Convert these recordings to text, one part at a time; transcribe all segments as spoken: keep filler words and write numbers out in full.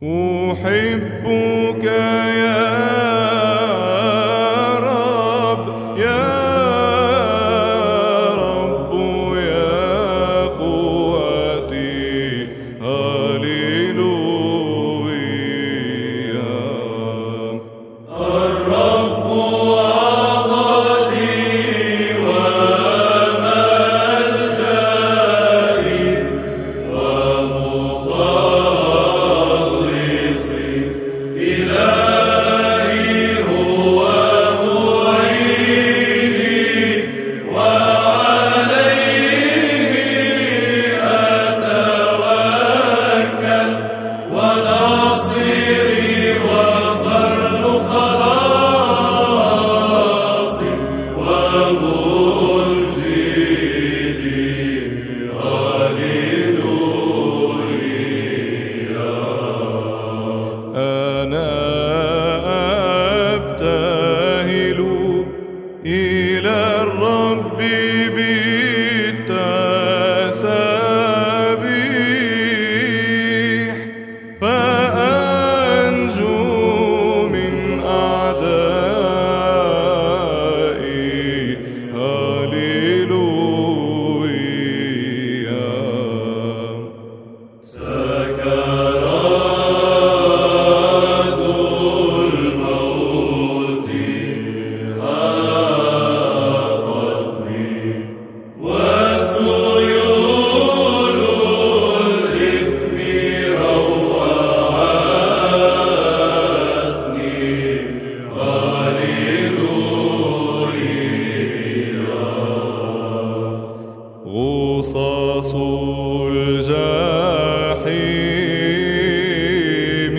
أحبك يا رب يا رب يا قوتي هللويا. الرب عضدي وملجئي ومخلصي، إلهي هو معيني وعليه أتوكل، وناصري وقرن خلاصي ومنجدي هللويا. أنا أبتهل إلى الرب بالتسابيح، فأنجو من أعدائي هللويا. سكرات الموت هاقتني، وسيول الإثم روعتني هللويا. غصص الجحيم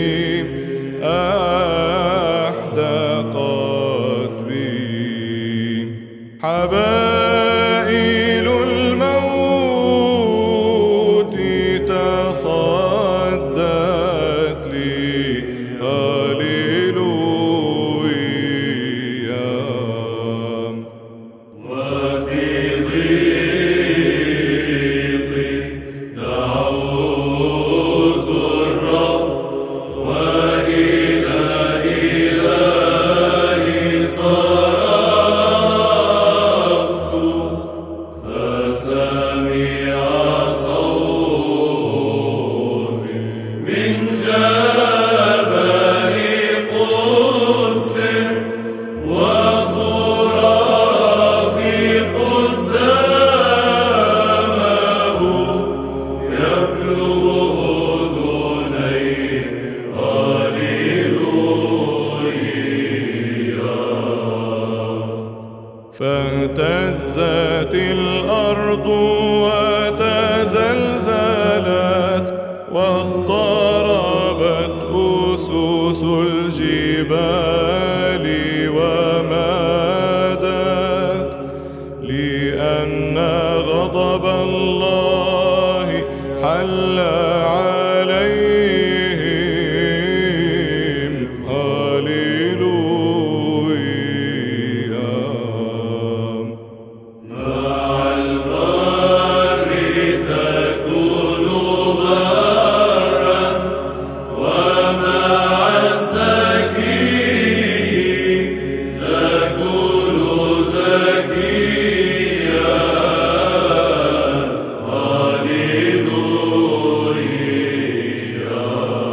أحدقت بي، حبائل الموت تصدت لي هللويا. وفي ضيقي دعوت الرب، وإلى إلهي صرفت، فسمع صوتي من جبل قدس، وصراخي قدامه يبلغ أذني هللويا. فاهتزت الأرض وتزلزلت، واضطربت أسس الجبال ومادت، لأن غضب الله حل عليهم هللويا. مع البر تكون برا، ومع الزكي تكون زكيا هللويا.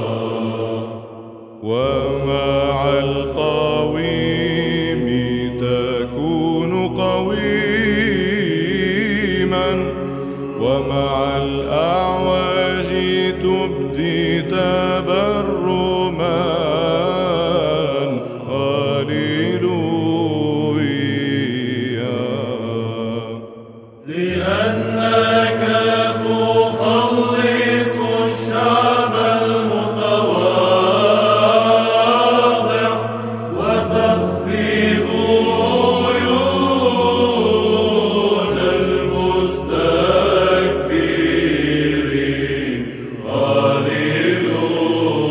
ومع القويم تكون قويما، ومع الأعوج تبدي تبرما هللويا. لأنك تخلص الشعب المتواضع، وتخفض عيون المستكبرين هللويا.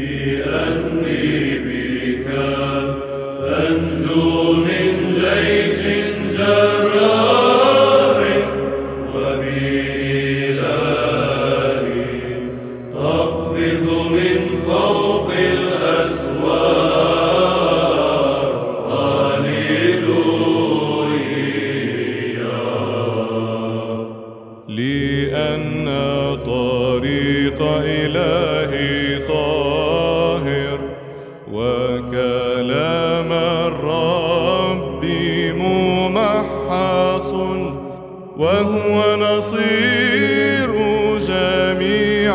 بأني بك أنجو من جيش جرار وبإلهي أقفز من فوق الأسوار. هللويا. لأن طريق إلهي طاهر وكلام الرب ممحص وهو نصير جميع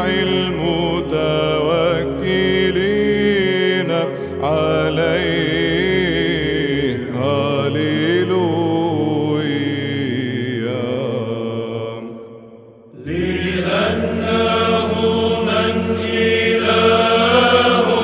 المتوكلين عليه. هللويا. لأنه من إله